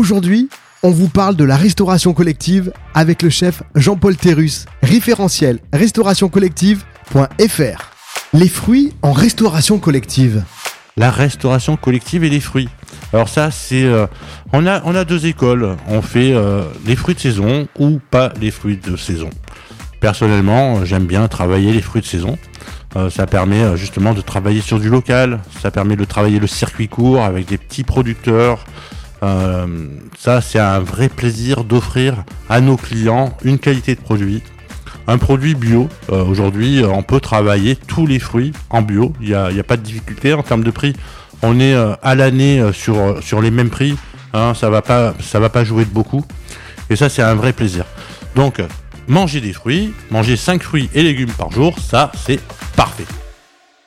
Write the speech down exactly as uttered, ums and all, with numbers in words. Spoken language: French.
Aujourd'hui, on vous parle de la restauration collective avec le chef Jean-Paul Terrus, référentiel restauration collective point f r. Les fruits en restauration collective. La restauration collective et les fruits. Alors ça, c'est euh, on a on a deux écoles. On fait euh, les fruits de saison ou pas les fruits de saison. Personnellement, j'aime bien travailler les fruits de saison. Euh, ça permet euh, justement de travailler sur du local. Ça permet de travailler le circuit court avec des petits producteurs. Euh, ça, c'est un vrai plaisir d'offrir à nos clients une qualité de produit. Un produit bio. Euh, aujourd'hui, on peut travailler tous les fruits en bio. Il n'y a, il y a pas de difficulté en termes de prix. On est euh, à l'année euh, sur, sur les mêmes prix. Hein, ça va pas, ça va pas jouer de beaucoup. Et ça, c'est un vrai plaisir. Donc, manger des fruits, manger cinq fruits et légumes par jour, ça, c'est parfait.